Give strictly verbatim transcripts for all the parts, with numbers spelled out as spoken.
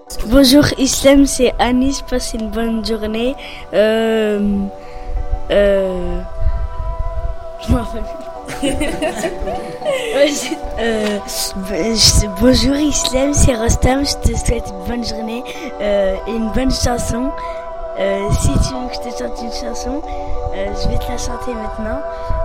Bonjour Islam, c'est Anis, passe une bonne journée. Euh, euh, je m'en rappelle plus. euh, bonjour Islam, c'est Rostam, je te souhaite une bonne journée euh, et une bonne chanson. Euh, si tu veux que je te chante une chanson, euh, je vais te la chanter maintenant.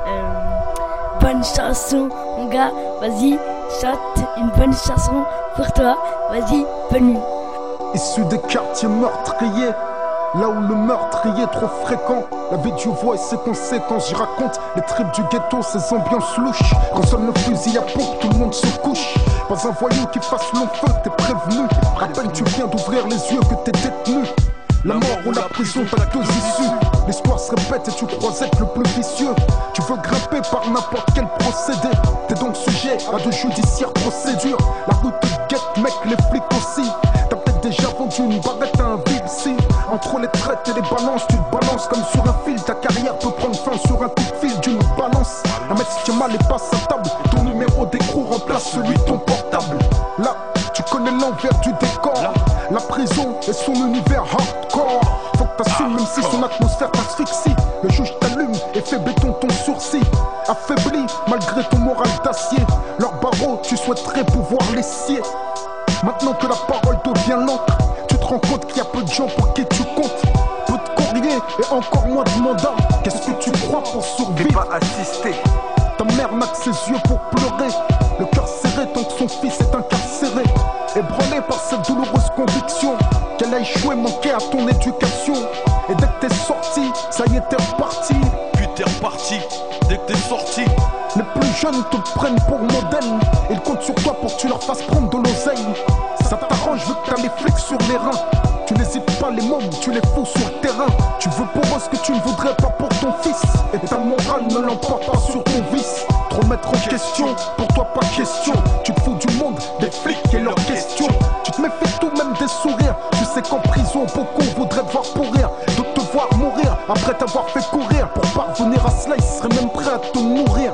Euh, bonne chanson, mon gars, vas-y, chante une bonne chanson pour toi, vas-y, bonne nuit. Issu des quartiers meurtriers, là où le meurtrier est trop fréquent, la vie du voix et ses conséquences. Je raconte les tripes du ghetto, ces ambiances louches. Quand sonne le fusil à pompe, tout le monde se couche. Pas un voyou qui fasse long feu, t'es prévenu. À peine tu viens d'ouvrir les yeux que t'es détenu. La mort ou la prison, t'as deux issues. L'histoire se répète et tu crois être le plus vicieux. Tu veux grimper par n'importe quel procédé. T'es donc sujet à de judiciaires procédures. La route te guette, mec, les flics aussi. T'as peut-être déjà vendu une barrette à un vilsi. Entre les traites et les balances, tu te balances comme sur un fil. Ta carrière peut prendre fin sur un coup de fil d'une balance. Un mec qui mal et passe à table. Ton numéro d'écrou remplace celui de ton portable. Là, tu connais l'envers du décor. La prison et son univers hardcore. Faut que t'assumes même si son atmosphère t'asphyxie. Le juge t'allume et fait béton ton sourcil. Affaibli malgré ton moral d'acier. Leurs barreaux, tu souhaiterais pouvoir les scier. Maintenant que la parole devient l'encre, tu te rends compte qu'il y a peu de gens pour qui tu comptes. Peu de courriers et encore moins de mandats. Qu'est-ce que tu crois pour survivre? Pas assisté. Ta mère n'a que ses yeux pour pleurer. Le cœur serré tant que son fils est incarcéré. Ébranlé par cette douloureuse conviction qu'elle a échoué, manqué à ton éducation. Et dès que t'es sorti, ça y est t'es reparti. Puis t'es reparti, dès que t'es sorti. Les plus jeunes te prennent pour modèle. Ils comptent sur toi pour que tu leur fasses prendre de l'oseille. Ça t'arrange vu que t'as les flics sur les reins. Tu n'hésites pas les mômes, tu les fous sur le terrain. Tu veux pour eux ce que tu ne voudrais pas pour ton fils. Et ta morale ne l'emporte pas sur ton vice. Trop mettre en question, pour toi pas question. Tu te fous du monde, des flics et leurs questions. Tu te méfies tout même des sourires. Tu sais qu'en prison beaucoup voudraient te voir pourrir. D'autres te voir mourir après t'avoir fait courir. Pour parvenir à cela ils seraient même prêts à te nourrir.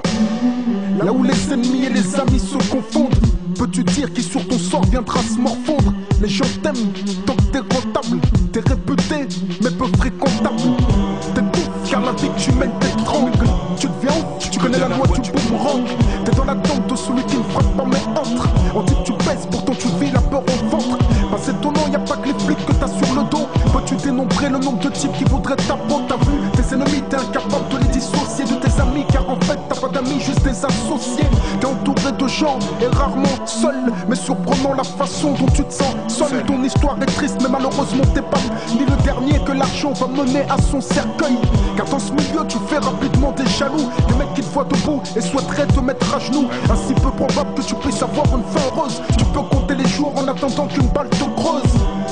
Là où les ennemis et les amis se confondent, peux-tu dire qui sur ton sort viendra se morfondre? Les gens t'aiment tant que t'es rentable. T'es réputé mais peu fréquentable. T'étouffes car la vie que tu mènes t'étrangle. Tu deviens ouf, tu connais la loi du boomerang. T'es dans l'attente de celui qui ne frappe pas mais entre. On dit que tu pèses, pourtant tu vis la peur au ventre. Pas étonnant, y'a pas que les flics que t'as sur le dos. Peux-tu dénombrer le nombre de types qui voudraient ta peau? T'as vu tes ennemis, t'es incapable de les dissocier de tes amis. Car en fait t'as pas d'amis, juste des associés. T'es entouré de gens et rarement seul. Mais surprenant la façon dont tu te sens seul. Ton histoire est triste mais malheureusement t'es pas ni le dernier que l'argent va mener à son cercueil. Car dans ce milieu tu fais rapidement des jaloux. Des mecs qui te voient debout et souhaiteraient te mettre à genoux. Ainsi peu probable que tu puisses avoir une fin heureuse. Tu peux compter les jours en attendant qu'une balle te creuse.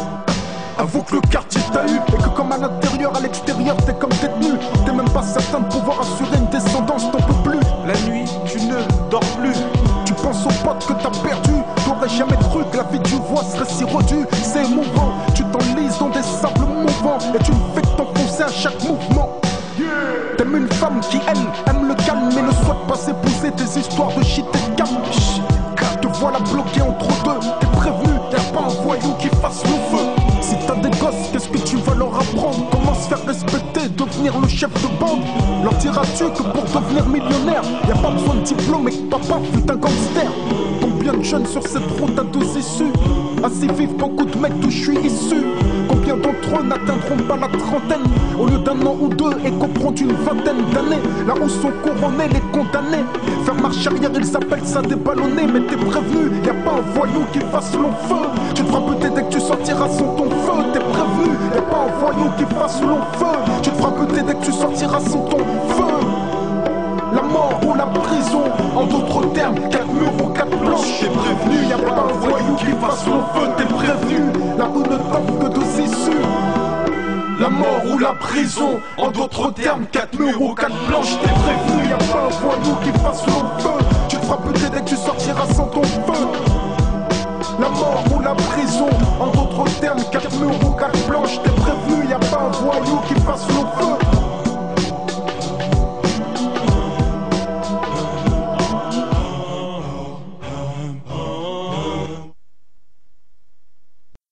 Avoue que le quartier t'a eu et que comme à l'intérieur, à l'extérieur t'es comme détenu. T'es même pas certain de pouvoir assurer une descendance, t'en peux plus. La nuit, tu ne dors plus. Tu penses aux potes que t'as perdu. T'aurais jamais cru que la vie du voix serait si redue. C'est émouvant, tu t'enlises dans des sables mouvants. Et tu ne fais que t'enfoncer à chaque mouvement. T'aimes une femme qui elle aime le calme mais ne souhaite pas épouser tes histoires de shit et de calme. Car te voilà bloqué entre deux. T'es prévenu, y'a pas un voyou qui fasse le feu. Si t'as des gosses, qu'est-ce que tu vas leur apprendre? Comment se faire respecter, devenir le chef de bande? Leur diras-tu que pour devenir millionnaire y'a pas besoin de diplôme et que papa fut un gangster? Combien de jeunes sur cette route à deux issues? Ainsi vivent beaucoup de mecs d'où je suis issu. Combien d'entre eux n'atteindront pas la trentaine? Au lieu d'un an ou deux et comprendront une vingtaine d'années. Là où sont couronnés les condamnés. Faire marche arrière ils appellent ça des ballonnés. Mais t'es prévenu, y'a pas un voyou qui fasse long feu. Tu te feras buter dès que tu sortiras sans ton feu. T'es prévenu, y'a pas un voyou qui fasse long feu. Tu te feras buter dès que tu sortiras sans ton feu. La mort ou la prison, en d'autres termes, quatre murs ou quatre planches. T'es prévenu, y'a pas un voyou qui fasse long feu. T'es prévenu, la rue ne t'offre que deux issues. La mort ou la prison, en d'autres termes, quatre murs ou quatre planches. T'es prévenu, y'a pas un voyou qui fasse long feu.